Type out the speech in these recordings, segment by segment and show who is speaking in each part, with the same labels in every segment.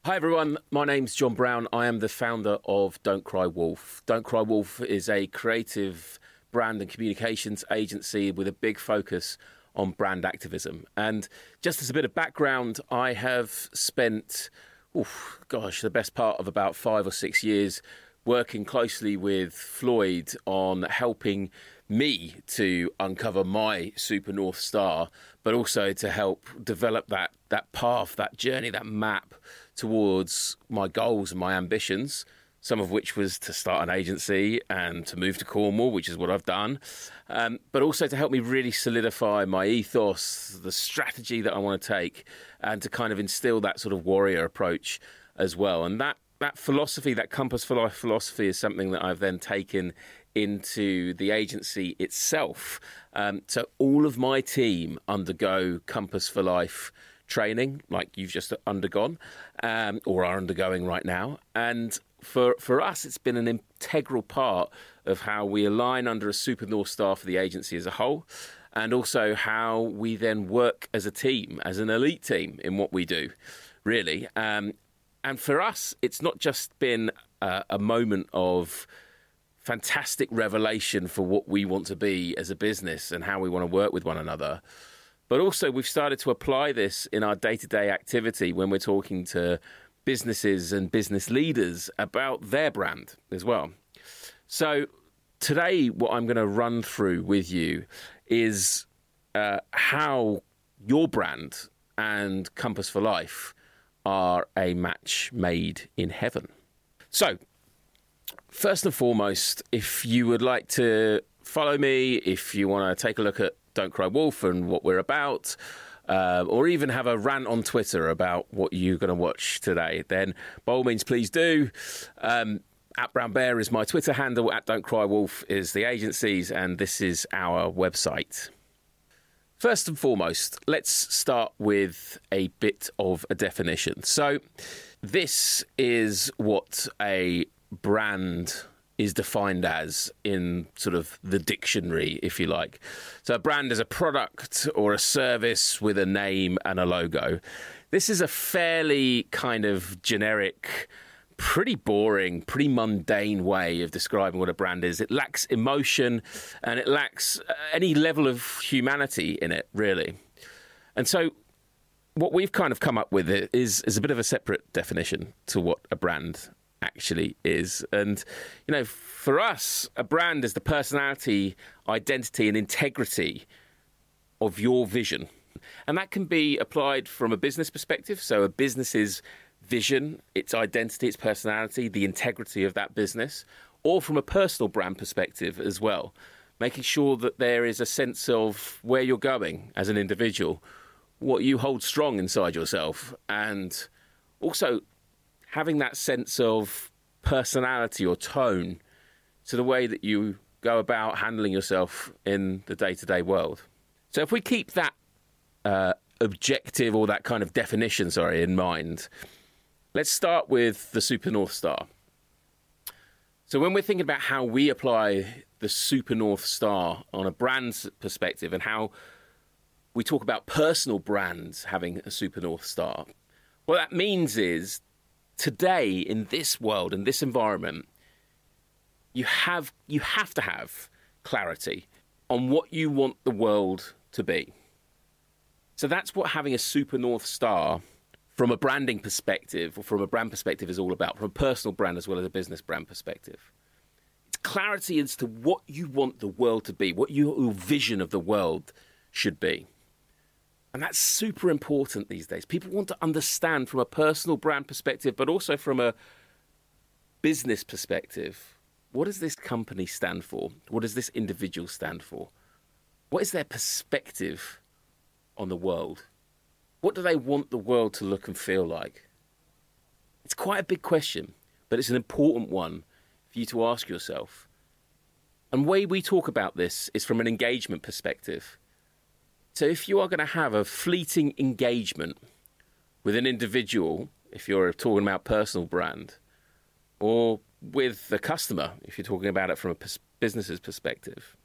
Speaker 1: Hi everyone, my name's John Brown. I am the founder of Don't Cry Wolf. Don't Cry Wolf is a creative brand and communications agency with a big focus on brand activism. And just as a bit of background, I have spent, the best part of about 5 or 6 years working closely with Floyd on helping me to uncover my Super North Star, but also to help develop that path, that journey, that map towards my goals and my ambitions, some of which was to start an agency and to move to Cornwall, which is what I've done, but also to help me really solidify my ethos, the strategy that I want to take, and to kind of instill that sort of warrior approach as well. And that philosophy, that Compass for Life philosophy, is something that I've then taken into the agency itself. So all of my team undergo Compass for Life training, like you've just undergone, or are undergoing right now. And for us, it's been an integral part of how we align under a Super North Star for the agency as a whole, and also how we then work as a team, as an elite team in what we do, really. And for us, it's not just been a moment of fantastic revelation for what we want to be as a business and how we want to work with one another, but also we've started to apply this in our day-to-day activity when we're talking to businesses and business leaders about their brand as well. So today, what I'm going to run through with you is how your brand and Compass for Life are a match made in heaven. So, first and foremost, if you would like to follow me, if you want to take a look at Don't Cry Wolf and what we're about, or even have a rant on Twitter about what you're going to watch today, then by all means, please do. At Brown Bear is my Twitter handle, at Don't Cry Wolf is the agency's, and this is our website. First and foremost, let's start with a bit of a definition. So this is what a brand is defined as in sort of the dictionary, if you like. So a brand is a product or a service with a name and a logo. This is a fairly kind of generic, pretty boring, pretty mundane way of describing what a brand is. It lacks emotion and it lacks any level of humanity in it, really. And so what we've kind of come up with is a bit of a separate definition to what a brand actually is. And, you know, for us, a brand is the personality, identity and integrity of your vision. And that can be applied from a business perspective. So a business's vision, its identity, its personality, the integrity of that business, or from a personal brand perspective as well, making sure that there is a sense of where you're going as an individual, what you hold strong inside yourself, and also having that sense of personality or tone to the way that you go about handling yourself in the day-to-day world. So if we keep that objective or that kind of definition, in mind, let's start with the Super North Star. So when we're thinking about how we apply the Super North Star on a brand perspective and how we talk about personal brands having a Super North Star, what that means is today, in this world, in this environment, you have to have clarity on what you want the world to be. So that's what having a Super North Star from a branding perspective, or from a brand perspective, is all about, from a personal brand as well as a business brand perspective. It's clarity as to what you want the world to be, what your vision of the world should be. And that's super important these days. People want to understand from a personal brand perspective, but also from a business perspective, what does this company stand for? What does this individual stand for? What is their perspective on the world? What do they want the world to look and feel like? It's quite a big question, but it's an important one for you to ask yourself. And the way we talk about this is from an engagement perspective. So if you are going to have a fleeting engagement with an individual, if you're talking about personal brand, or with the customer, if you're talking about it from a business's perspective,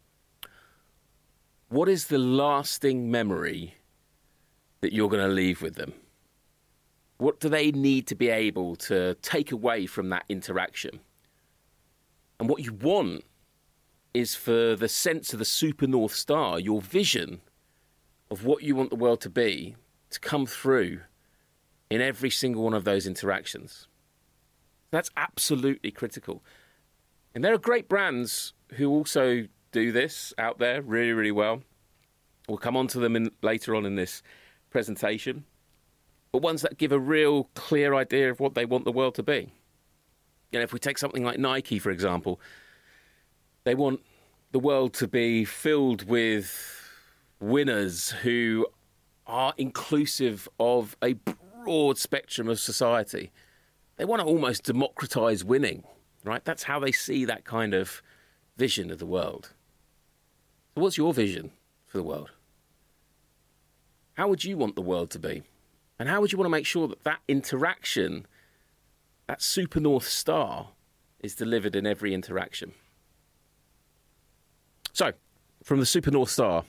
Speaker 1: what is the lasting memory that you're going to leave with them? What do they need to be able to take away from that interaction? And what you want is for the sense of the super North Star, your vision of what you want the world to be, to come through in every single one of those interactions. That's absolutely critical. And there are great brands who also do this out there really, really well. We'll come on to them later on in this presentation. But ones that give a real clear idea of what they want the world to be. If we take something like Nike, for example, they want the world to be filled with winners who are inclusive of a broad spectrum of society. They want to almost democratize winning, right? That's how they see that kind of vision of the world. So what's your vision for the world? How would you want the world to be? And how would you want to make sure that that interaction, that super North Star, is delivered in every interaction? So, from the super North Star,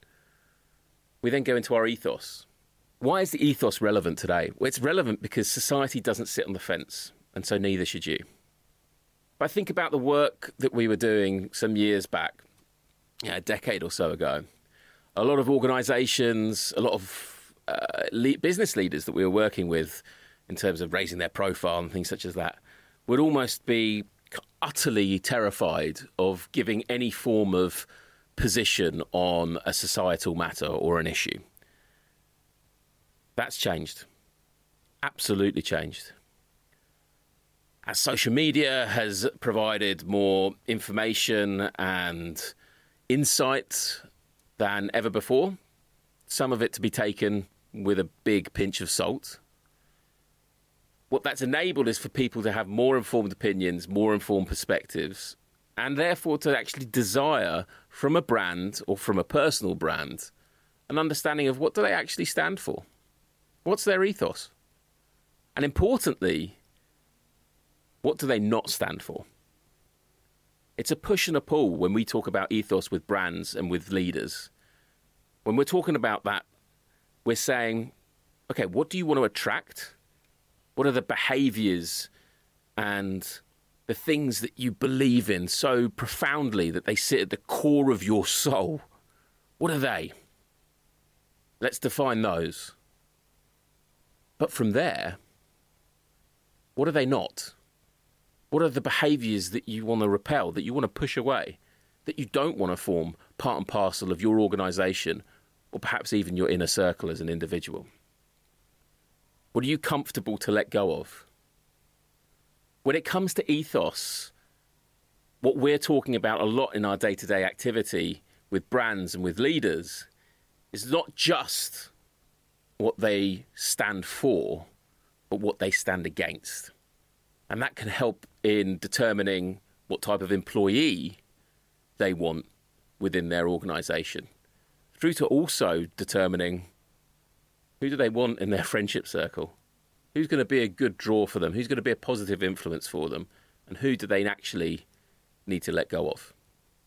Speaker 1: we then go into our ethos. Why is the ethos relevant today? Well, it's relevant because society doesn't sit on the fence, and so neither should you. If I think about the work that we were doing some years back, a decade or so ago, a lot of organisations, a lot of business leaders that we were working with in terms of raising their profile and things such as that would almost be utterly terrified of giving any form of position on a societal matter or an issue. That's changed. Absolutely changed. As social media has provided more information and insight than ever before, some of it to be taken with a big pinch of salt. What that's enabled is for people to have more informed opinions, more informed perspectives, and therefore to actually desire from a brand or from a personal brand an understanding of what do they actually stand for? What's their ethos? And importantly, what do they not stand for? It's a push and a pull when we talk about ethos with brands and with leaders. When we're talking about that, we're saying, okay, what do you want to attract? What are the behaviours and the things that you believe in so profoundly that they sit at the core of your soul? What are they? Let's define those. But from there, what are they not? What are the behaviours that you want to repel, that you want to push away, that you don't want to form part and parcel of your organisation or perhaps even your inner circle as an individual? What are you comfortable to let go of? When it comes to ethos, what we're talking about a lot in our day-to-day activity with brands and with leaders is not just what they stand for, but what they stand against. And that can help in determining what type of employee they want within their organisation, through to also determining who do they want in their friendship circle, who's going to be a good draw for them, who's going to be a positive influence for them, and who do they actually need to let go of.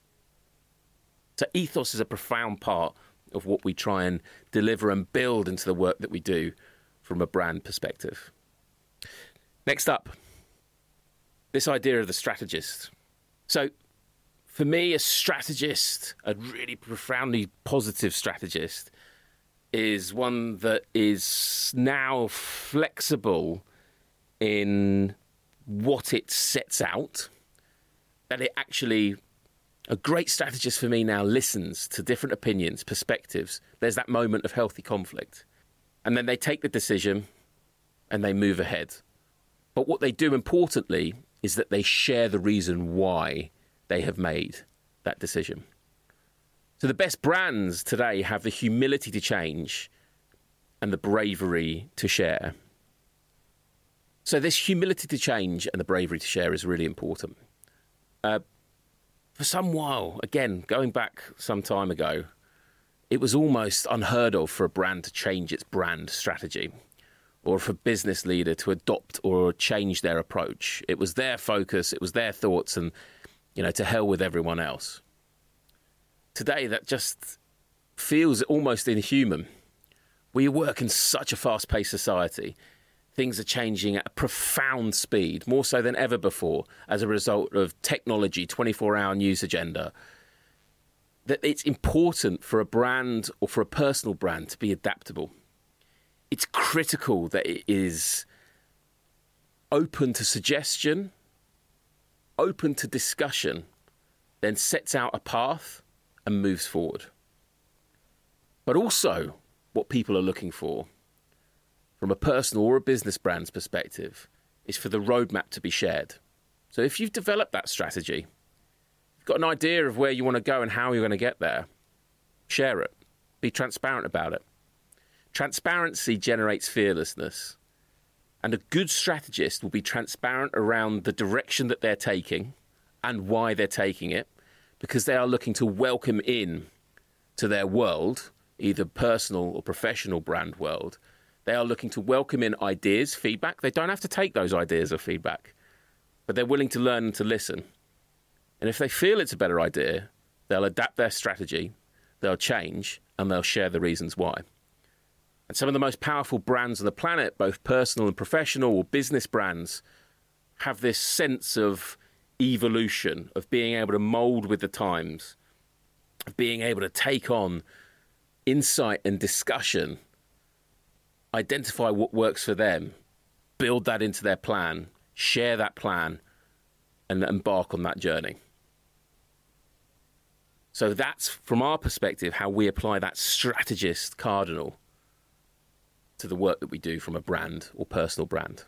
Speaker 1: So ethos is a profound part of what we try and deliver and build into the work that we do from a brand perspective. Next up, this idea of the strategist. So for me, a strategist, a really profoundly positive strategist, is one that is now flexible in what it sets out, that it actually, a great strategist for me now listens to different opinions, perspectives. There's that moment of healthy conflict. And then they take the decision and they move ahead. But what they do importantly is that they share the reason why they have made that decision. So the best brands today have the humility to change and the bravery to share. So this humility to change and the bravery to share is really important. For some while, again, going back some time ago, it was almost unheard of for a brand to change its brand strategy, or for a business leader to adopt or change their approach. It was their focus, it was their thoughts, and, to hell with everyone else. Today, that just feels almost inhuman. We work in such a fast-paced society. things are changing at a profound speed, more so than ever before, as a result of technology, 24-hour news agenda, that it's important for a brand or for a personal brand to be adaptable. It's critical that it is open to suggestion, open to discussion, then sets out a path and moves forward. But also, what people are looking for, from a personal or a business brand's perspective, is for the roadmap to be shared. So if you've developed that strategy, you've got an idea of where you want to go and how you're going to get there, share it. Be transparent about it. Transparency generates fearlessness. And a good strategist will be transparent around the direction that they're taking and why they're taking it, because they are looking to welcome in to their world, either personal or professional brand world. They are looking to welcome in ideas, feedback. They don't have to take those ideas or feedback, but they're willing to learn and to listen. And if they feel it's a better idea, they'll adapt their strategy, they'll change, and they'll share the reasons why. And some of the most powerful brands on the planet, both personal and professional or business brands, have this sense of evolution, of being able to mold with the times, of being able to take on insight and discussion, identify what works for them, build that into their plan, share that plan, and embark on that journey. So that's, from our perspective, how we apply that strategist cardinal to the work that we do from a brand or personal brand.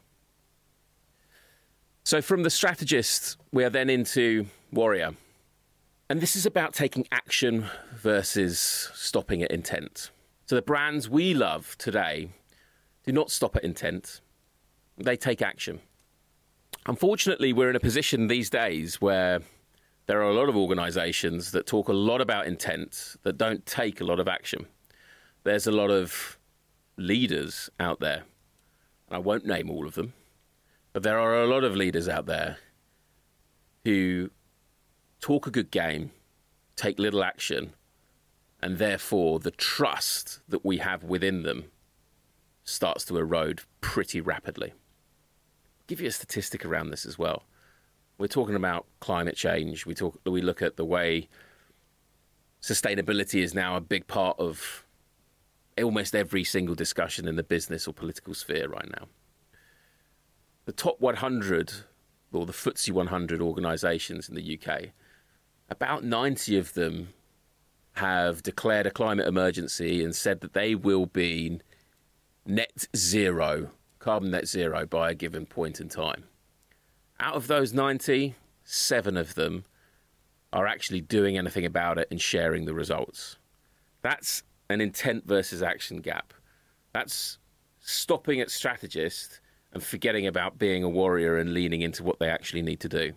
Speaker 1: So from the strategist, we are then into warrior. And this is about taking action versus stopping at intent. So the brands we love today do not stop at intent. They take action. Unfortunately, we're in a position these days where there are a lot of organizations that talk a lot about intent that don't take a lot of action. There's a lot of leaders out there. I won't name all of them, but there are a lot of leaders out there who talk a good game, take little action, and therefore the trust that we have within them starts to erode pretty rapidly. I'll give you a statistic around this as well. We're talking about climate change. We look at the way sustainability is now a big part of almost every single discussion in the business or political sphere right now. The top 100, or the FTSE 100 organisations in the UK, about 90 of them have declared a climate emergency and said that they will be net zero, carbon net zero, by a given point in time. Out of those 90, 7 of them are actually doing anything about it and sharing the results. That's an intent versus action gap. That's stopping at strategist and forgetting about being a warrior and leaning into what they actually need to do.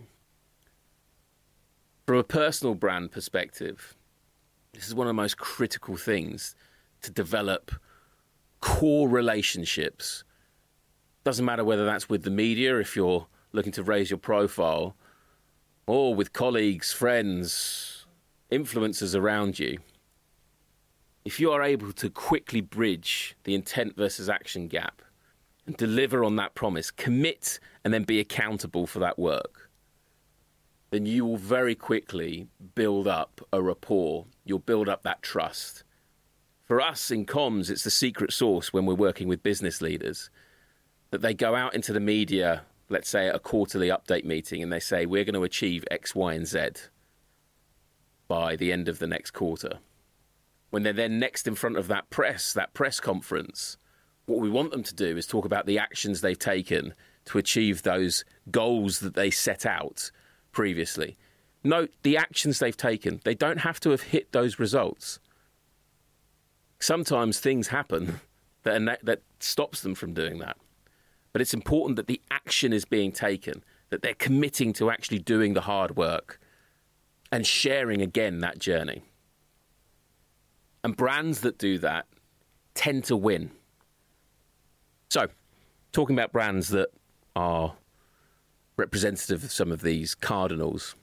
Speaker 1: From a personal brand perspective, this is one of the most critical things to develop core relationships. Doesn't matter whether that's with the media, if you're looking to raise your profile, or with colleagues, friends, influencers around you. If you are able to quickly bridge the intent versus action gap and deliver on that promise, commit and then be accountable for that work, then you will very quickly build up a rapport. You'll build up that trust. For us in comms, it's the secret sauce when we're working with business leaders, that they go out into the media, let's say at a quarterly update meeting, and they say, we're going to achieve X, Y, and Z by the end of the next quarter. When they're then next in front of that press conference, what we want them to do is talk about the actions they've taken to achieve those goals that they set out previously. Note the actions they've taken. They don't have to have hit those results. Sometimes things happen that stops them from doing that. But it's important that the action is being taken, that they're committing to actually doing the hard work and sharing again that journey. And brands that do that tend to win. So, talking about brands that are representative of some of these cardinals,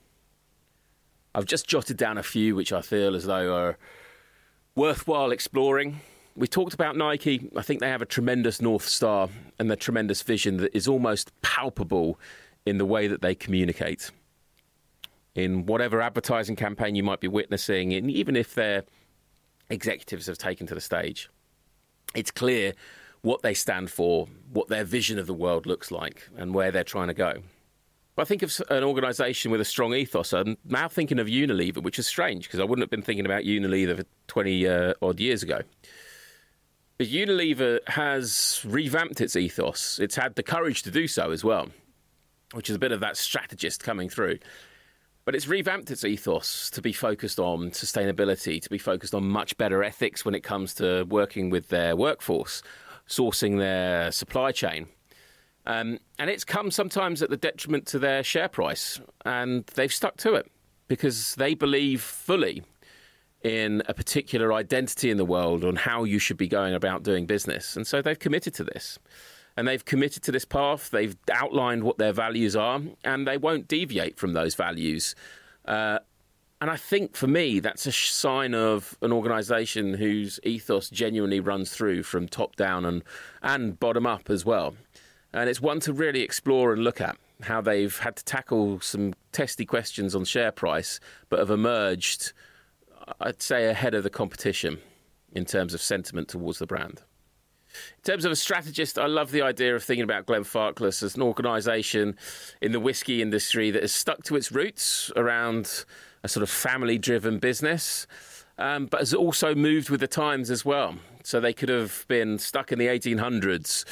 Speaker 1: I've just jotted down a few which I feel as though are worthwhile exploring We talked about Nike. I think they have a tremendous North Star and a tremendous vision that is almost palpable in the way that they communicate. In whatever advertising campaign you might be witnessing, and even if their executives have taken to the stage, it's clear what they stand for, what their vision of the world looks like, and where they're trying to go. But I think of an organisation with a strong ethos. I'm now thinking of Unilever, which is strange because I wouldn't have been thinking about Unilever 20 odd years ago. But Unilever has revamped its ethos. It's had the courage to do so as well, which is a bit of that strategist coming through. But it's revamped its ethos to be focused on sustainability, to be focused on much better ethics when it comes to working with their workforce, sourcing their supply chain. And it's come sometimes at the detriment to their share price. And they've stuck to it because they believe fully in a particular identity in the world on how you should be going about doing business. And so they've committed to this. And they've committed to this path. They've outlined what their values are, and they won't deviate from those values. And I think, for me, that's a sign of an organisation whose ethos genuinely runs through from top down and bottom up as well. And it's one to really explore and look at, how they've had to tackle some testy questions on share price, but have emerged, I'd say, ahead of the competition in terms of sentiment towards the brand. In terms of a strategist, I love the idea of thinking about Glenfarclas as an organisation in the whisky industry that has stuck to its roots around a sort of family-driven business, but has also moved with the times as well. So they could have been stuck in the 1800s,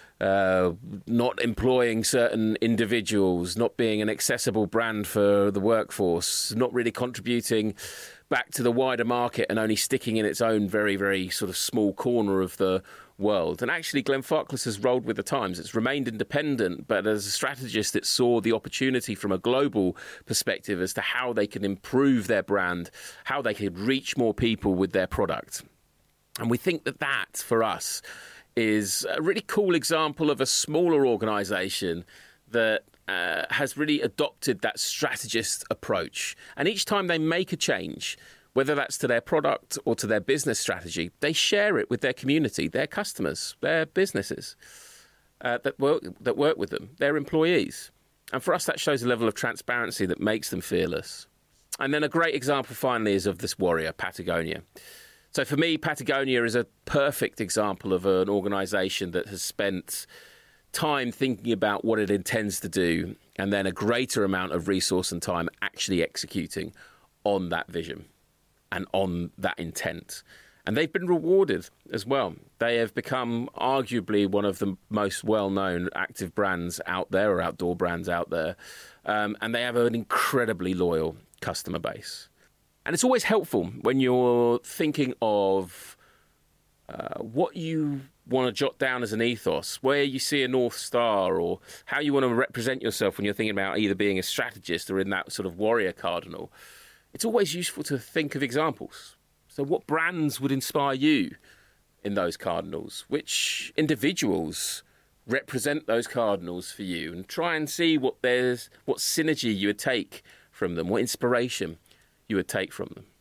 Speaker 1: not employing certain individuals, not being an accessible brand for the workforce, not really contributing back to the wider market and only sticking in its own very, very sort of small corner of the world. And actually, Glenfarclas has rolled with the times. It's remained independent, but as a strategist, it saw the opportunity from a global perspective as to how they can improve their brand, how they could reach more people with their product. And we think that, for us, is a really cool example of a smaller organisation that has really adopted that strategist approach. And each time they make a change, whether that's to their product or to their business strategy, they share it with their community, their customers, their businesses that work with them, their employees. And for us, that shows a level of transparency that makes them fearless. And then a great example, finally, is of this warrior, Patagonia. So for me, Patagonia is a perfect example of an organisation that has spent time thinking about what it intends to do, and then a greater amount of resource and time actually executing on that vision and on that intent. And they've been rewarded as well. They have become arguably one of the most well-known active brands out there, or outdoor brands out there. And they have an incredibly loyal customer base. And it's always helpful when you're thinking of what you want to jot down as an ethos, where you see a North Star, or how you want to represent yourself when you're thinking about either being a strategist or in that sort of warrior cardinal. It's always useful to think of examples. So what brands would inspire you in those cardinals? Which individuals represent those cardinals for you? And try and see what synergy you would take from them, what inspiration you would take from them.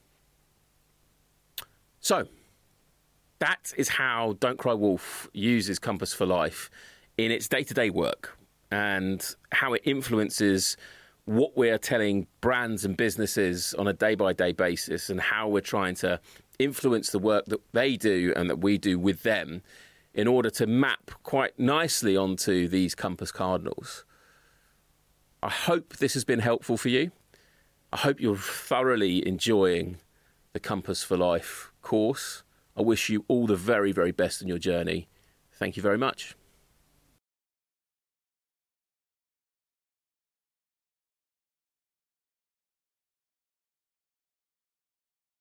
Speaker 1: So that is how Don't Cry Wolf uses Compass for Life in its day-to-day work, and how it influences what we're telling brands and businesses on a day-by-day basis, and how we're trying to influence the work that they do and that we do with them in order to map quite nicely onto these Compass Cardinals. I hope this has been helpful for you. I hope you're thoroughly enjoying the Compass for Life course. I wish you all the very, very best in your journey. Thank you very much.